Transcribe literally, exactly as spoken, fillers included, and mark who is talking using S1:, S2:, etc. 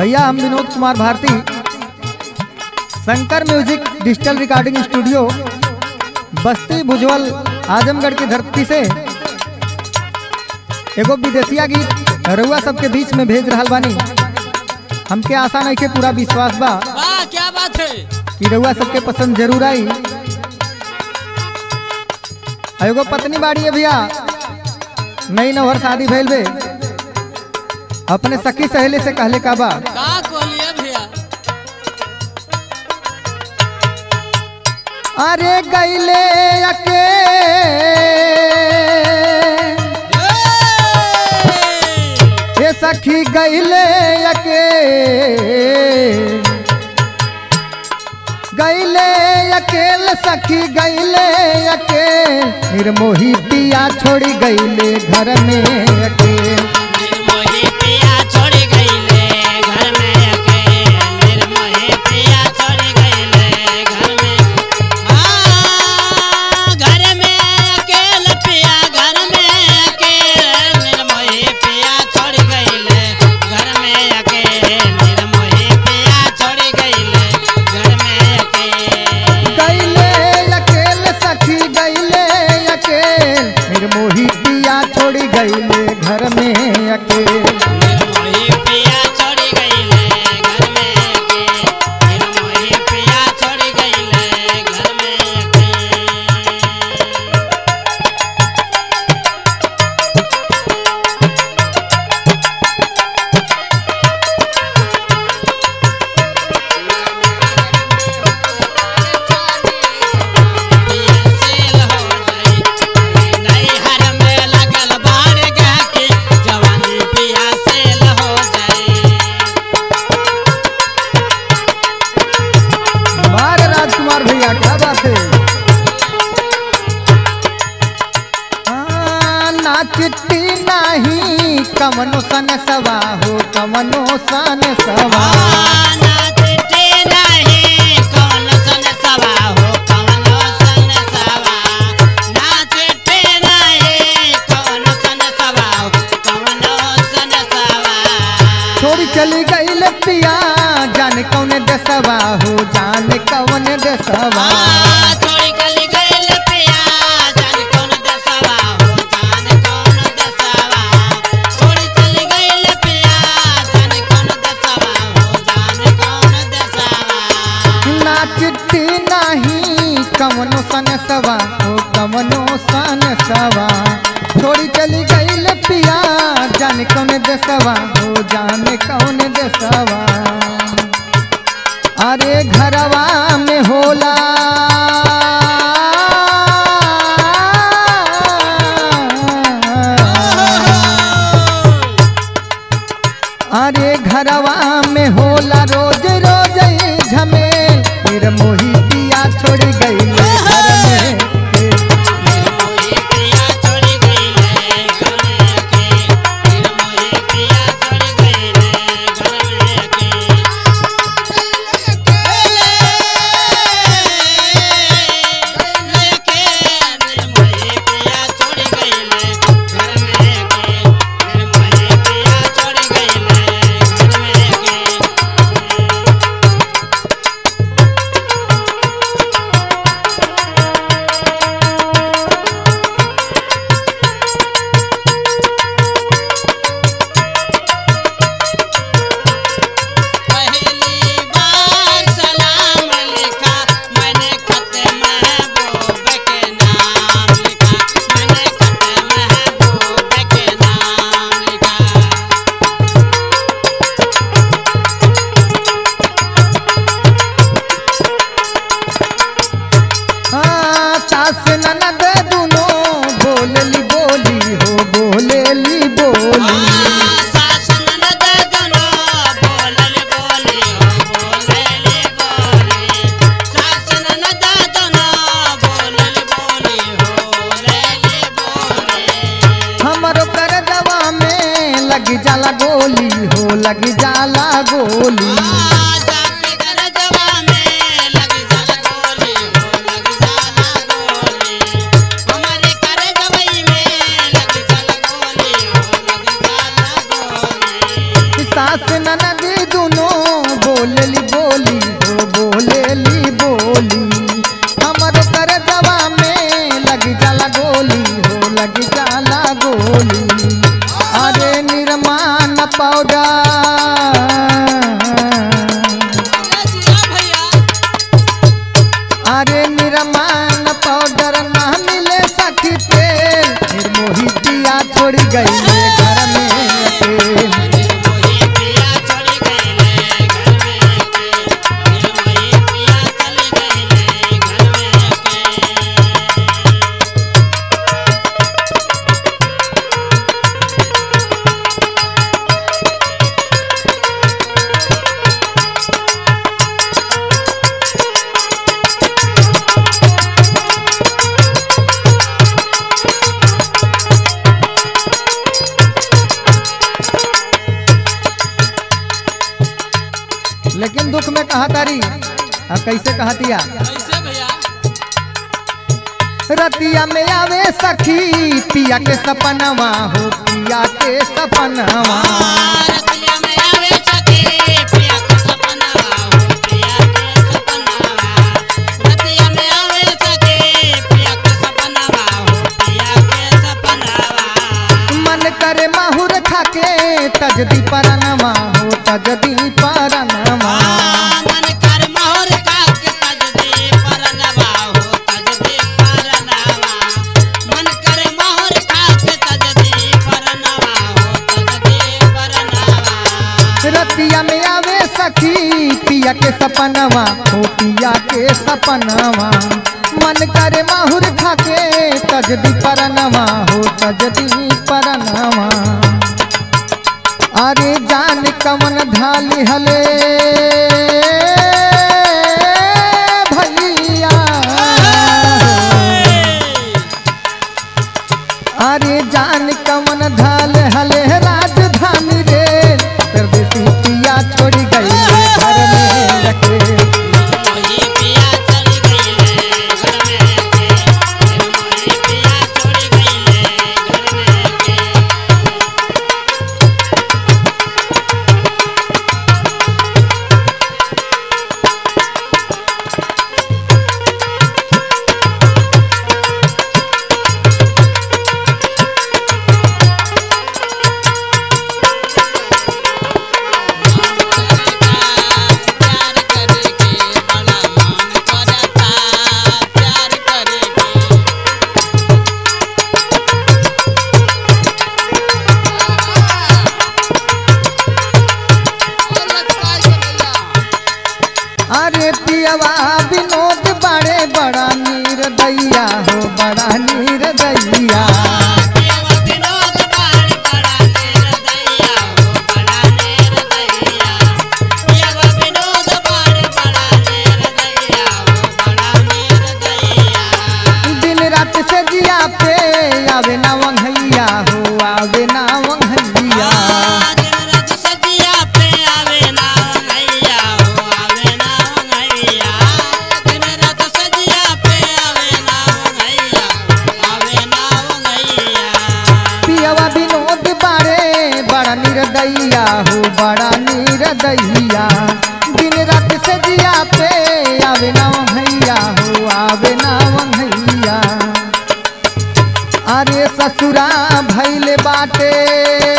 S1: भैया हम Vinod Kumar Bharati Shankar music digital recording studio Basti Bhujwal Azamgarh की धरती से एगो विदेशिया गीत रउआ सबके बीच में भेज रहा बानी। हमके आशा नहीं के पूरा विश्वास बा
S2: वाह क्या बात है
S1: कि रउआ सबके पसंद जरूर आई। एगो पत्नी बाड़ी है भैया, नई नौहर शादी भइल बे, अपने सखी सहेली से कहले का बा
S2: का कहलिए भैया।
S1: अरे गईले अके ये सखी गईले अके गईले अकेल सखी गईले अकेल निर्मोही पिया छोड़ी गईले घर में अकेल
S2: निर्मोही पिया छोड़ गईले घर में अकेले, निर्मोही पिया छोड़ गईले घर में। हाँ घर में अकेले पिया घर में अकेले, निर्मोही पिया छोड़ गईले घर में अकेले, निर्मोही पिया छोड़ गईले घर में अकेले।
S1: गईले अकेल सखी गईले अकेल निर्मोही पिया छोड़ी गईले घर में अकेल।
S2: निर्मोही पिया छोड़ गईले घर में अकेले, निर्मोही पिया छोड़ गईले घर में अकेले।
S1: बार राजकुमार भैया क्या बात है। हाँ, ना चिट्ठी नहीं कमनो सन सवा हो कमनो सन सवा छोड़ी चली गई पिया जाने कौन दसवा हो जाने कौन दसवा ना चिट्ठी नहीं कमनो सन सवा हो कमनो सन सवा छोड़ी चली गई पिया जाने कौन दसवा हो जाने कौन दसवा। अरे घरवा में होला अरे घरवा में होला रोज रोज ही झमेल निर्मोही पिया छोड़ गई घर में। लेकिन दुख में कहा तारी आ कैसे कहतिया
S2: कैसे भैया
S1: रतिया में आवे सखी पिया के सपनवा हो पिया के सपनवा
S2: रतिया में आवे सखी पिया के सपनवा हो पिया के सपनवा रतिया में आवे सखी पिया के सपनवा हो पिया के सपनवा
S1: मन करे माहुर खाके तजदी परनवा हो तजदी परनवा
S2: मन कर मोहर खाके तजदी परनवा हो तजदी परनवा मन कर मोहर खाके तजदी परनवा हो तजदी परनवा
S1: रतिया में आवे सखी पिया के सपनवा हो पिया के सपनवा मन करे माहुर खाके तजदी परनवा हो तजदी परनवा अरे जान कमन धाली हले भैया अरे जान कमन धाल हले राजधानी रे परदेसी पिया छोड़ गई घर में रखे
S2: मोही पिया चली गईले घर में के मोही पिया छोड़ गईले घर में के प्यार करके बड़ा मन करता प्यार करके
S1: अरे पियवा विनोद बड़े बड़ा नीर दैया हो बड़ा नीर दैया
S2: पियवा विनोद बाड़ बड़ा नेर दैया हो बड़ा नेर दैया पियवा विनोद बाड़ बड़ा नेर दैया हो बड़ा नेर दैया
S1: दिन रात से जिया पे आवे ना वंघैया हो आवे ना वंघैया
S2: दिन रात सजिया पे आवे ना वंघैया हो आवे ना वंघैया दिन रात सजिया पे आवे ना वंघैया हो आवे ना वंघैया
S1: पियवा विनोद बाड़े बड़ा निर्दयिया हो बड़ा निर्दयिया दिन रात से जिया पे आवे ना वंघैया हो आवे ना वंघैया अरे ससुरा भैले बाटे